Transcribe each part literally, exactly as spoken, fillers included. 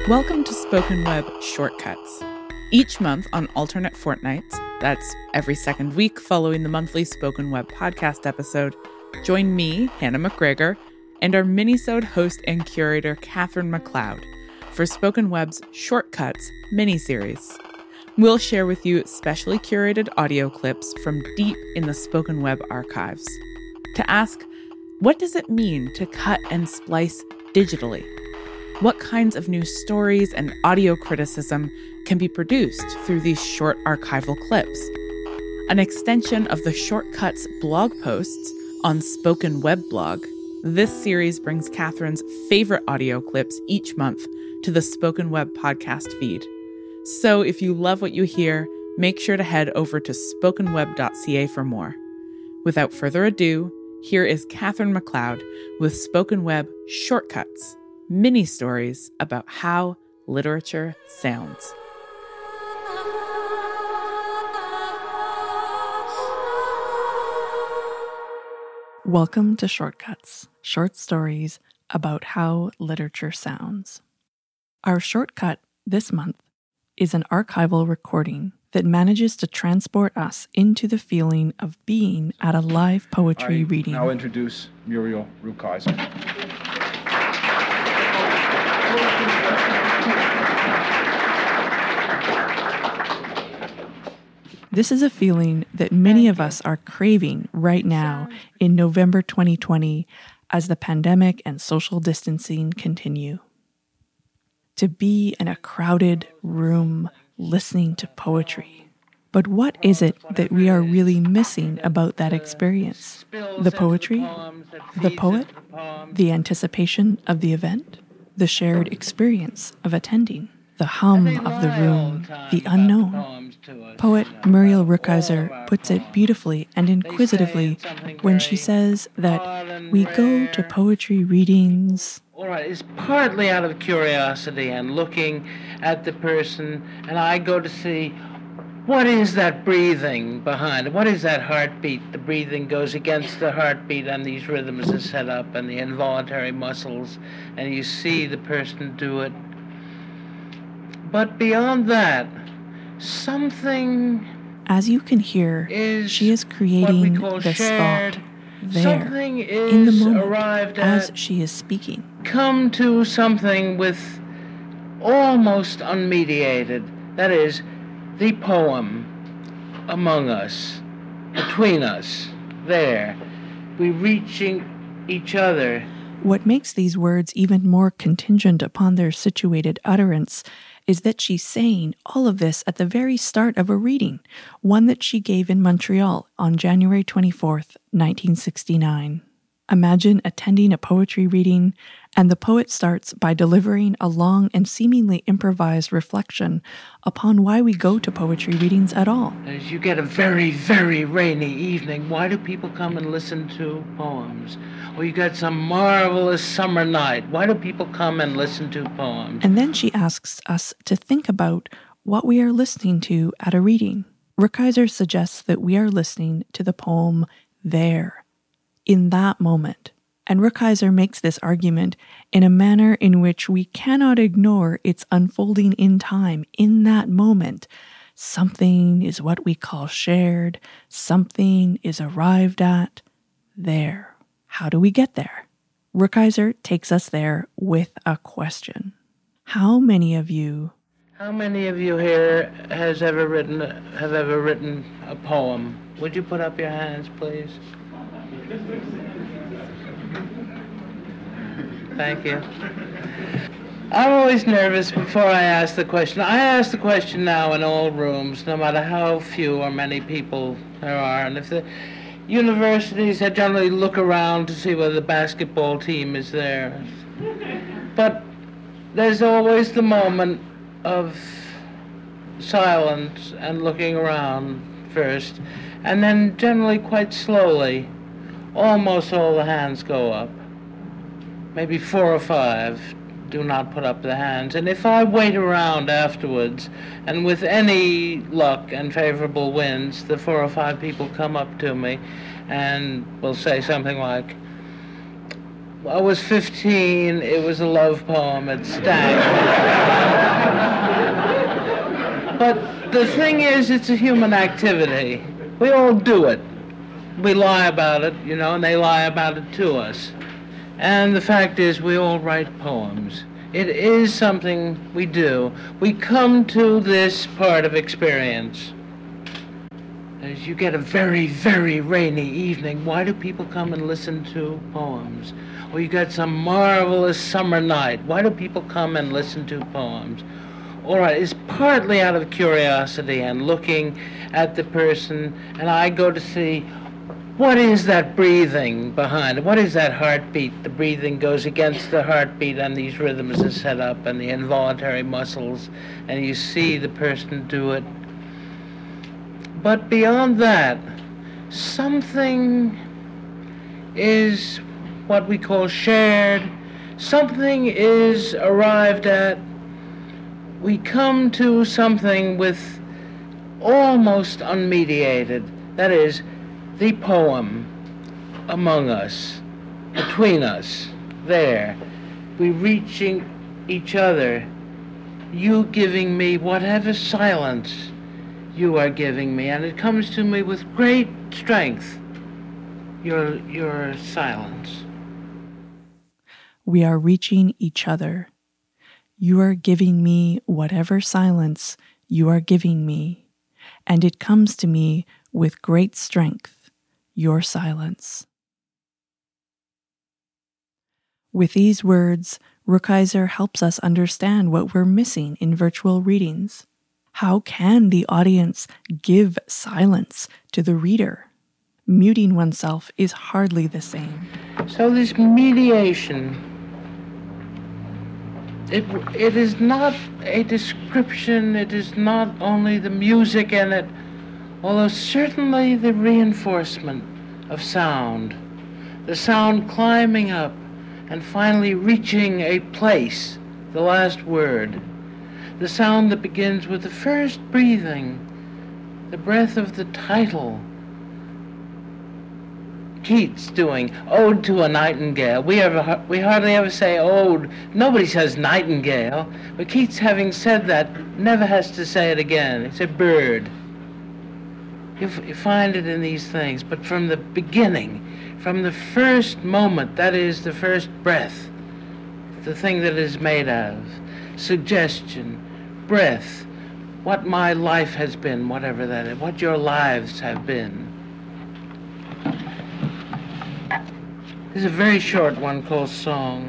Welcome to Spoken Web Shortcuts. Each month on alternate fortnights, that's every second week following the monthly Spoken Web podcast episode, join me, Hannah McGregor, and our minisode host and curator, Catherine McLeod, for Spoken Web's Shortcuts miniseries. We'll share with you specially curated audio clips from deep in the Spoken Web archives to ask, what does it mean to cut and splice digitally? What kinds of new stories and audio criticism can be produced through these short archival clips? An extension of the Shortcuts blog posts on Spoken Web Blog, this series brings Catherine's favorite audio clips each month to the Spoken Web podcast feed. So if you love what you hear, make sure to head over to spoken web dot c a for more. Without further ado, here is Catherine McLeod with Spoken Web Shortcuts, mini stories about how literature sounds. Welcome to Shortcuts, short stories about how literature sounds. Our shortcut this month is an archival recording that manages to transport us into the feeling of being at a live poetry I reading. Now introduce Muriel Rukeyser. This is a feeling that many of us are craving right now in November twenty twenty as the pandemic and social distancing continue. To be in a crowded room listening to poetry. But what is it that we are really missing about that experience? The poetry? The poet? The anticipation of the event? The shared experience of attending? The hum of the room? The unknown? Poet Muriel Rukeyser puts it beautifully and inquisitively when she says that we go to poetry readings. All right, it's partly out of curiosity and looking at the person, and I go to see what is that breathing behind it? What is that heartbeat? The breathing goes against the heartbeat, and these rhythms are set up, and the involuntary muscles, and you see the person do it. But beyond that, something, as you can hear, is she is creating this shared, thought there, something is in the moment, arrived as at, she is speaking. come to something with almost unmediated, that is, the poem among us, between us, there, we reaching each other. What makes these words even more contingent upon their situated utterance is that she's saying all of this at the very start of a reading, one that she gave in Montreal on January twenty-fourth, nineteen sixty-nine. Imagine attending a poetry reading, and the poet starts by delivering a long and seemingly improvised reflection upon why we go to poetry readings at all. As you get a very, very rainy evening, why do people come and listen to poems? Or you got some marvelous summer night, why do people come and listen to poems? And then she asks us to think about what we are listening to at a reading. Rukeyser suggests that we are listening to the poem There, in that moment. And Rukeyser makes this argument in a manner in which we cannot ignore its unfolding in time, in that moment. Something is what we call shared, something is arrived at, there. How do we get there? Rukeyser takes us there with a question. How many of you How many of you here has ever written have ever written a poem? Would you put up your hands, please? Thank you. I'm always nervous before I ask the question. I ask the question now in all rooms, no matter how few or many people there are. And if the universities, I generally look around to see whether the basketball team is there. But there's always the moment of silence and looking around first. And then generally quite slowly, almost all the hands go up. Maybe four or five do not put up the hands. And if I wait around afterwards, and with any luck and favorable winds, the four or five people come up to me and will say something like, I was fifteen. It was a love poem. It stank. But the thing is, it's a human activity. We all do it. We lie about it, you know, and they lie about it to us. And the fact is, we all write poems. It is something we do. We come to this part of experience. As you get a very, very rainy evening, why do people come and listen to poems? Or you got some marvelous summer night, why do people come and listen to poems? All right, it's partly out of curiosity and looking at the person, and I go to see, what is that breathing behind it? What is that heartbeat? The breathing goes against the heartbeat, and these rhythms are set up, and the involuntary muscles, and you see the person do it. But beyond that, something is what we call shared. Something is arrived at. We come to something with almost unmediated. That is, the poem among us, between us, there. We reaching each other. You giving me whatever silence you are giving me, and it comes to me with great strength, your, your silence. We are reaching each other. You are giving me whatever silence you are giving me, and it comes to me with great strength, your silence. With these words, Rukeyser helps us understand what we're missing in virtual readings. How can the audience give silence to the reader? Muting oneself is hardly the same. So this mediation, it, it is not a description, it is not only the music in it, although certainly the reinforcement of sound, the sound climbing up and finally reaching a place, the last word. The sound that begins with the first breathing, the breath of the title. Keats doing Ode to a Nightingale. We ever we hardly ever say ode. Nobody says nightingale. But Keats, having said that, never has to say it again. It's a bird. You, f- you find it in these things. But from the beginning, from the first moment, that is the first breath, the thing that is made of, suggestion, breath, what my life has been, whatever that is, what your lives have been. There's a very short one called Song.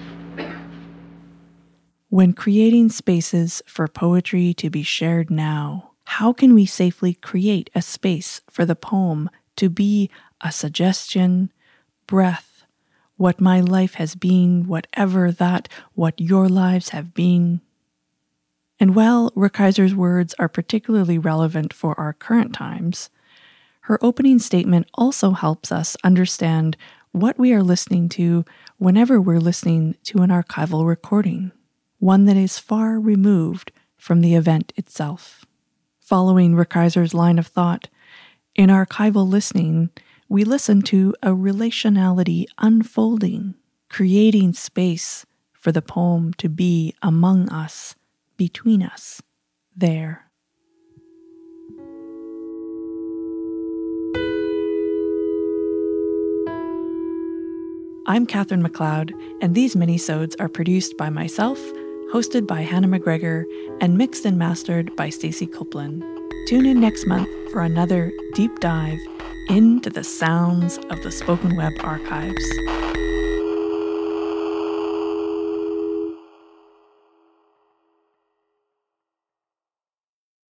When creating spaces for poetry to be shared now, how can we safely create a space for the poem to be a suggestion, breath, what my life has been, whatever that, what your lives have been? And while Rukeyser's words are particularly relevant for our current times, her opening statement also helps us understand what we are listening to whenever we're listening to an archival recording, one that is far removed from the event itself. Following Rukeyser's line of thought, in archival listening, we listen to a relationality unfolding, creating space for the poem to be among us, between us, there. I'm Catherine McLeod, and these minisodes are produced by myself, hosted by Hannah McGregor, and mixed and mastered by Stacey Copeland. Tune in next month for another deep dive into the sounds of the spoken web archives.